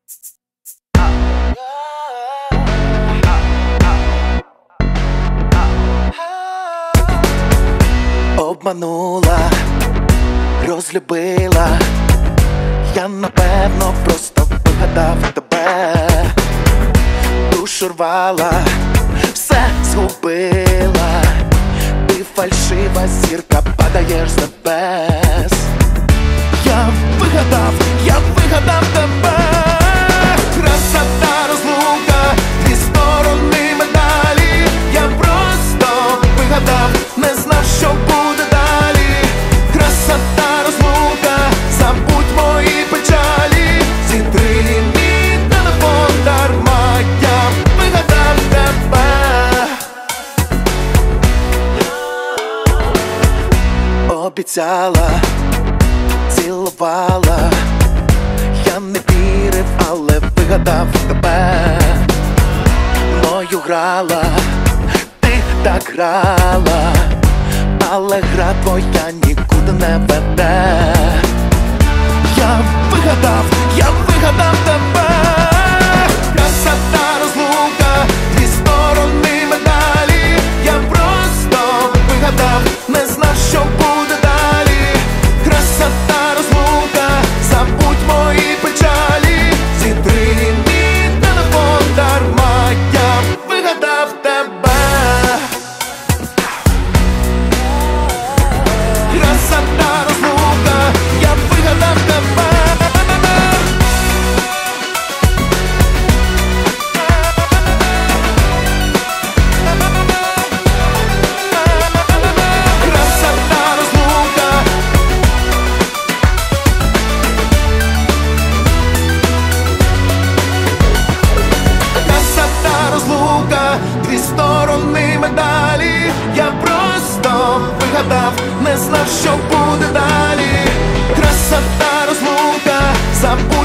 Обманула, розлюбила, я напевно просто вигадав тебе. Душу рвала, все згубила, ти фальшива зірка, падаєш з небес. Я вигадав тебе. Красота, розлука, дві сторони медалі. Я просто вигадав, не знав, що буде далі. Красота, розлука, забудь мої печалі. Зітри мій телефон дарма, я вигадав тебе. Обіцяла, цілувала, я не вірив, але вигадав тебе. Мною грала, ти так грала, але гра твоя нікуди не веде. Я вигадав тебе. Красота, розлука, дві сторони медалі. Я просто вигадав, не знав, що буде далі. Красота, розлука, забудь мої печалі. Зітри мій телефон дарма, я вигадав тебе. Красота, розлука, я вигадав тебе. Красота, розлука. Красота, розлука, дві сторони медалі. Я просто вигадав, не знав, що буде далі. Красота, розлука, забудь